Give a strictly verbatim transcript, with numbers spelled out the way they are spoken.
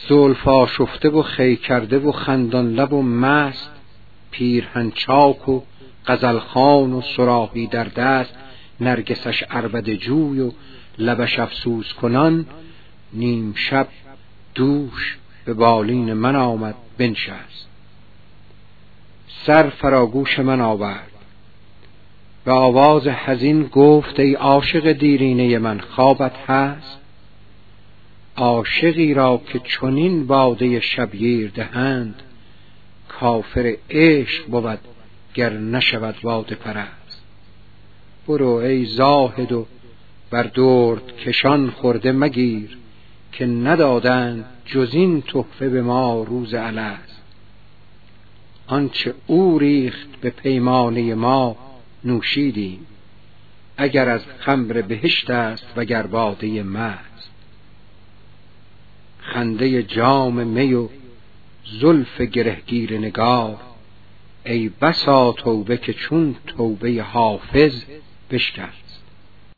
زلف آشفته و خی کرده و خندان لب و مست، پیرهن چاک و غزلخوان و صراحی در دست، نرگسش عربده جوی و لبش افسوس کنان، نیم شب دوش به بالین من آمد بنشست. سر فراگوش من آورد، به آواز حزین گفت ای عاشق دیرینه من خوابت هست؟ عاشقی را که چنین باده شبگیر دهند، کافر عشق بود گر نشود باده پرست. برو ای زاهد و بر درد کشان خورده مگیر، که ندادند جز این تحفه به ما روز الست. آنچه او ریخت به پیمانه ما نوشیدیم، اگر از خمر بهشت است وگر باده مست. خنده جام می و زلف گرهگیر نگار، ای بسا توبه که چون توبه حافظ بشکست.